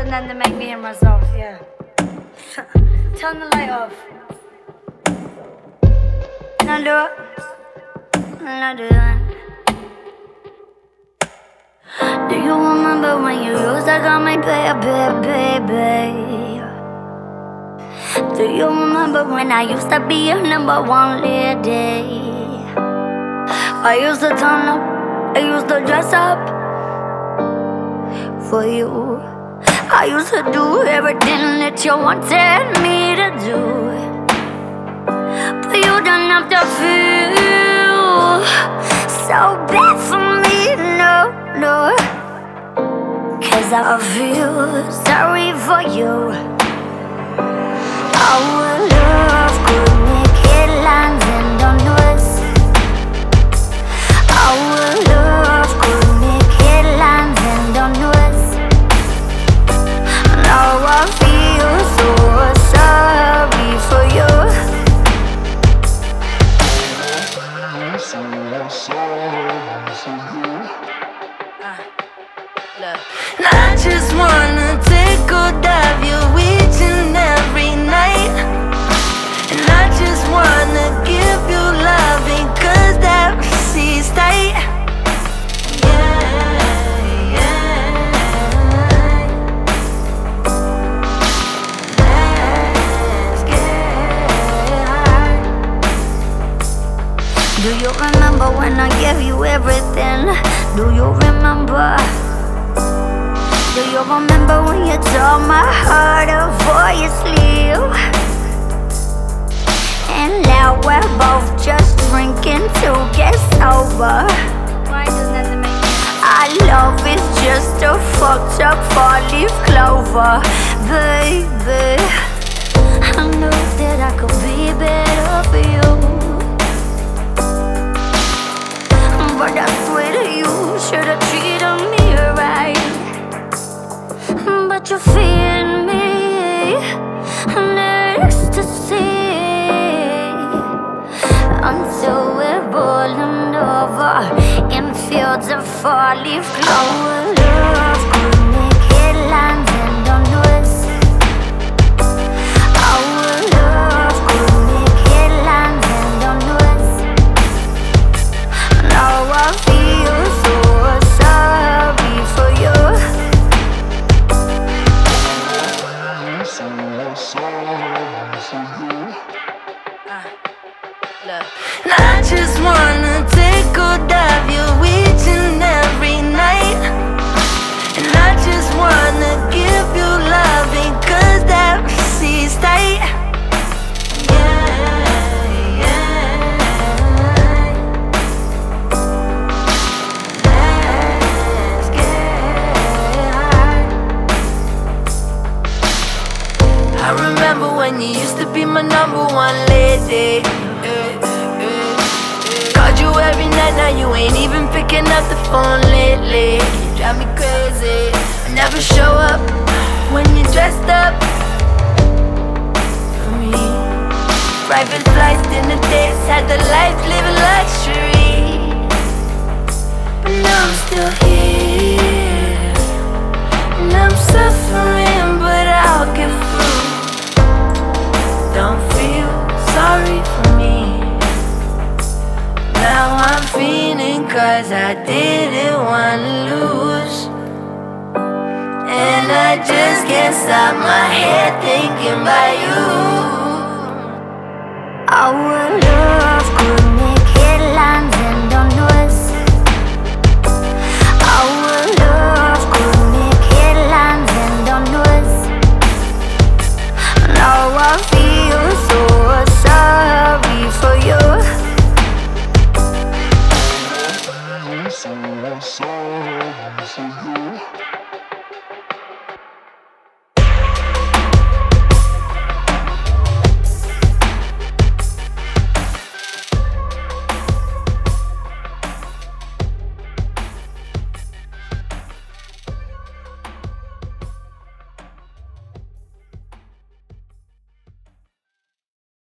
and then they make me hear myself, yeah. Turn the light off. Now do it. Now do that. Do you remember when you used to call me baby? Do you remember when I used to be your number one lady? I used to turn up, I used to dress up for you. I used to do everything that you wanted me to do. But you don't have to feel so bad for me, no. Cause I feel sorry for you. Our love could make headlines and the news. Our love could make headlines and the news. Now I feel so sorry for you. I just wanna take hold of you each and every night. And I just wanna give you loving, cause that seems tight. Let's get high. Do you remember when I gave you everything? Do you remember? Do you remember when you tore my heart up for your sleeve? And now we're both just drinking to get sober. Our love is just a fucked up four-leaf clover, baby. I know that I could be better for you, but I swear you should've treated me right. But you're feeding me an ecstasy until we're boiling over in fields of four-leaf clover. Our love could make headlines and the news. Our love could make headlines and the news. Now I feel so sorry for you. I just wanna take hold of you each and every night. And I just wanna give you loving, cause that seems tight. Let's get high. I remember when you used to be my number one lady. Called you every night, now you ain't even picking up the phone lately. You drive me crazy. I never show up when you're dressed up for me. Private flights, dinner dates, had the life, living luxury. But now I'm still here, and I'm suffering, but I'll get through. Don't feel sorry for me. Now I'm feeling cause I didn't wanna lose. And I just can't stop my head thinking about you. Our love